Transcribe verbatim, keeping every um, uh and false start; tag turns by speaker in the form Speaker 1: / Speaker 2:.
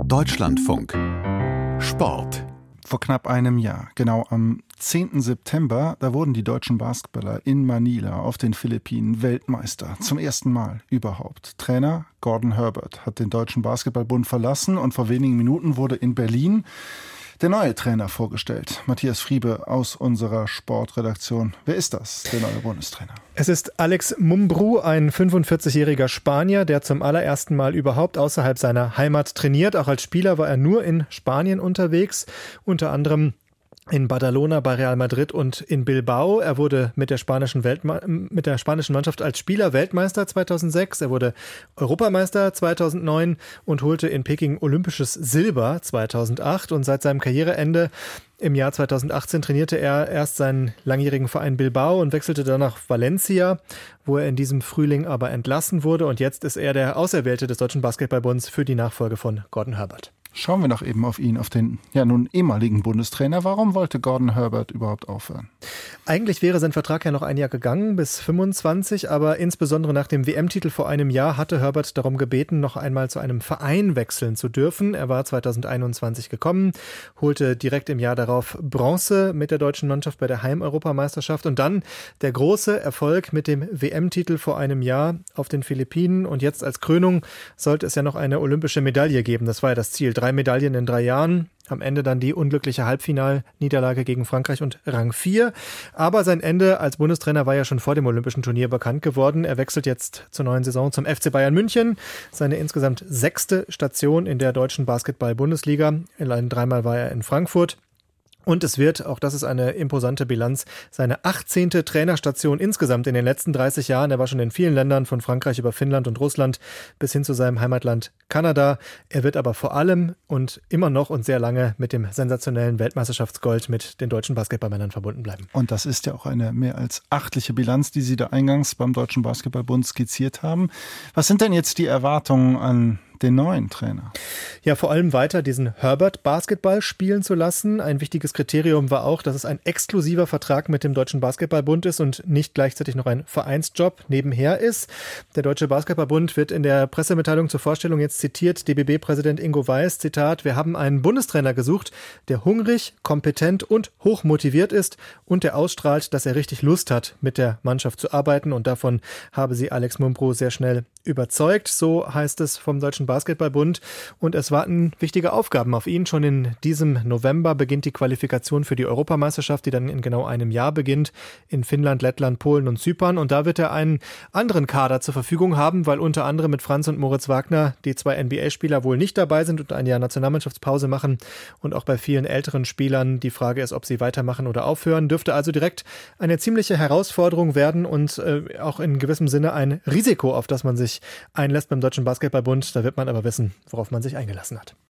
Speaker 1: Deutschlandfunk Sport.
Speaker 2: Vor knapp einem Jahr, genau am zehnten September, da wurden die deutschen Basketballer in Manila auf den Philippinen Weltmeister. Zum ersten Mal überhaupt. Trainer Gordon Herbert hat den Deutschen Basketballbund verlassen und vor wenigen Minuten wurde in Berlin der neue Trainer vorgestellt. Matthias Friebe aus unserer Sportredaktion. Wer ist das, der neue Bundestrainer?
Speaker 3: Es ist Alex Mumbrú, ein fünfundvierzigjähriger Spanier, der zum allerersten Mal überhaupt außerhalb seiner Heimat trainiert. Auch als Spieler war er nur in Spanien unterwegs, unter anderem in Badalona bei Real Madrid und in Bilbao. Er wurde mit der spanischen Weltme- mit der spanischen Mannschaft als Spieler Weltmeister zweitausendsechs. Er wurde Europameister zweitausendneun und holte in Peking olympisches Silber zweitausendacht. Und seit seinem Karriereende im Jahr zweitausendachtzehn trainierte er erst seinen langjährigen Verein Bilbao und wechselte dann nach Valencia, wo er in diesem Frühling aber entlassen wurde. Und jetzt ist er der Auserwählte des Deutschen Basketballbunds für die Nachfolge von Gordon Herbert.
Speaker 2: Schauen wir noch eben auf ihn, auf den ja nun ehemaligen Bundestrainer. Warum wollte Gordon Herbert überhaupt aufhören?
Speaker 3: Eigentlich wäre sein Vertrag ja noch ein Jahr gegangen, bis fünfundzwanzig, aber insbesondere nach dem W M-Titel vor einem Jahr hatte Herbert darum gebeten, noch einmal zu einem Verein wechseln zu dürfen. Er war zweitausendeinundzwanzig gekommen, holte direkt im Jahr darauf Bronze mit der deutschen Mannschaft bei der Heimeuropameisterschaft und dann der große Erfolg mit dem W M-Titel vor einem Jahr auf den Philippinen. Und jetzt als Krönung sollte es ja noch eine olympische Medaille geben. Das war ja das Ziel. Drei Medaillen in drei Jahren. Am Ende dann die unglückliche Halbfinalniederlage gegen Frankreich und Rang vier. Aber sein Ende als Bundestrainer war ja schon vor dem Olympischen Turnier bekannt geworden. Er wechselt jetzt zur neuen Saison zum F C Bayern München. Seine insgesamt sechste Station in der deutschen Basketball-Bundesliga. Allein dreimal war er in Frankfurt. Und es wird, auch das ist eine imposante Bilanz, seine achtzehnte Trainerstation insgesamt in den letzten dreißig Jahren. Er war schon in vielen Ländern, von Frankreich über Finnland und Russland bis hin zu seinem Heimatland Kanada. Er wird aber vor allem und immer noch und sehr lange mit dem sensationellen Weltmeisterschaftsgold mit den deutschen Basketballmännern verbunden bleiben.
Speaker 2: Und das ist ja auch eine mehr als achtliche Bilanz, die Sie da eingangs beim Deutschen Basketballbund skizziert haben. Was sind denn jetzt die Erwartungen an den neuen Trainer?
Speaker 3: Ja, vor allem weiter diesen Herbert Basketball spielen zu lassen. Ein wichtiges Kriterium war auch, dass es ein exklusiver Vertrag mit dem Deutschen Basketballbund ist und nicht gleichzeitig noch ein Vereinsjob nebenher ist. Der Deutsche Basketballbund wird in der Pressemitteilung zur Vorstellung jetzt zitiert, D B B-Präsident Ingo Weiß, Zitat, wir haben einen Bundestrainer gesucht, der hungrig, kompetent und hochmotiviert ist und der ausstrahlt, dass er richtig Lust hat, mit der Mannschaft zu arbeiten, und davon habe sie Alex Mumbrú sehr schnell überzeugt. So heißt es vom Deutschen Basketballbund. Und es warten wichtige Aufgaben auf ihn. Schon in diesem November beginnt die Qualifikation für die Europameisterschaft, die dann in genau einem Jahr beginnt, in Finnland, Lettland, Polen und Zypern. Und da wird er einen anderen Kader zur Verfügung haben, weil unter anderem mit Franz und Moritz Wagner die zwei N B A-Spieler wohl nicht dabei sind und ein Jahr Nationalmannschaftspause machen. Und auch bei vielen älteren Spielern die Frage ist, ob sie weitermachen oder aufhören. Dürfte also direkt eine ziemliche Herausforderung werden und äh, auch in gewissem Sinne ein Risiko, auf das man sich einlässt beim Deutschen Basketballbund. Da wird man aber wissen, worauf man sich eingelassen hat.